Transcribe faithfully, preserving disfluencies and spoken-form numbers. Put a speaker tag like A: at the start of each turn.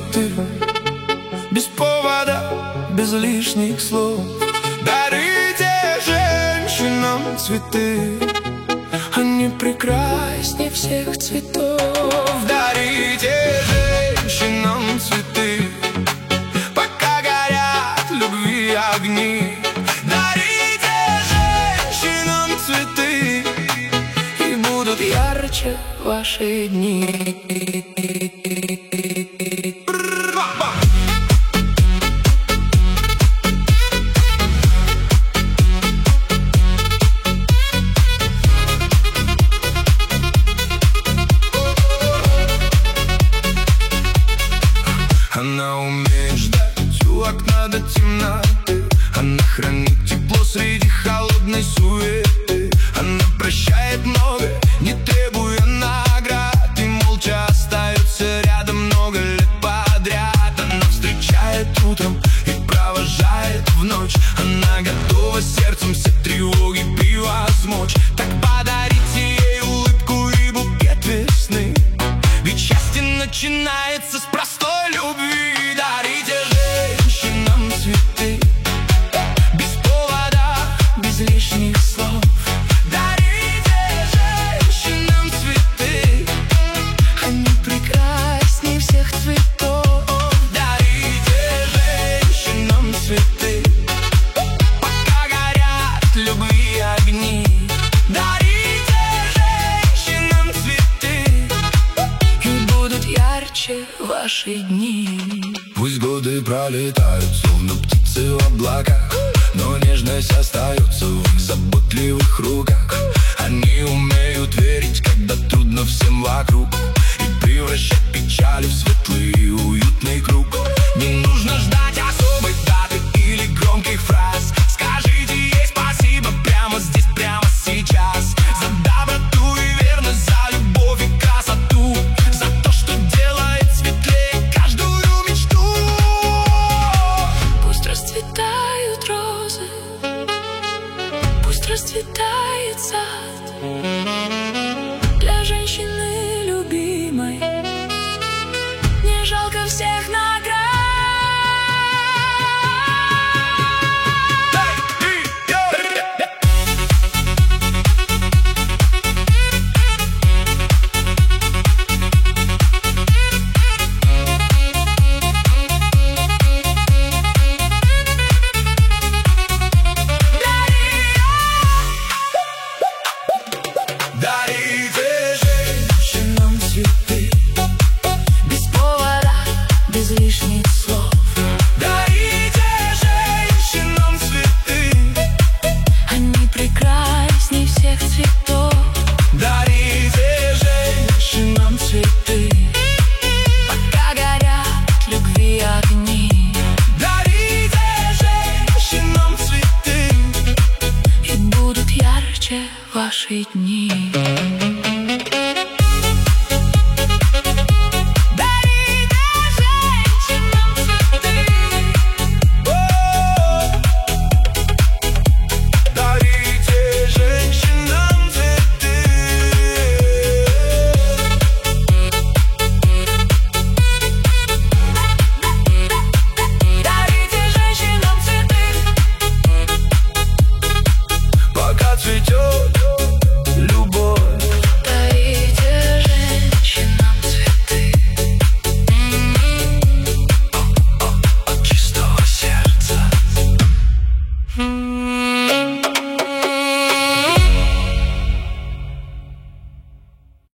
A: цветы, без повода, без лишних слов. Дарите женщинам цветы, они прекраснее всех цветов. Дарите женщинам цветы, пока горят любви огни. Дарите женщинам цветы, и будут ярче ваши дни.
B: Она умеет ждать у окна до темноты, она хранит тепло среди холодной суеты. Она прощает многое, не требуя наград, и молча остается рядом много лет подряд. Она встречает утром и провожает в ночь. Она готова сердцем все тревоги превозмочь. Так подарите ей улыбку и букет весны, ведь счастье начинается с простой любви. Дарите женщинам цветы, без повода, без лишних слов. Дарите женщинам цветы, они прекраснее всех цветов. Дарите женщинам цветы, пока горят любви огни. Дарите женщинам цветы, и будут ярче ваши дни.
A: Пусть годы пролетают, словно птицы в облаках, но нежность остается в их заботливых руках. Они умеют верить, когда трудно всем вокруг, и превращать печали в светлый и уютный круг. Не нужно ждать особой даты или громких фраз. Скажите ей спасибо прямо здесь, прямо сейчас. За доброту и верность, за любовь и красоту, за то, что делает светлее каждую мечту.
C: Пусть расцветают розы, пусть расцветает сад для женщины любимой. Не жалко всех наград.
A: Дарите женщинам цветы, без повода, без лишних слов. Дарите женщинам цветы,
C: Они прекрасней всех цветов.
A: дарите женщинам цветы,
C: Пока горят любви огни.
A: дарите женщинам цветы,
C: И будут ярче ваши дни.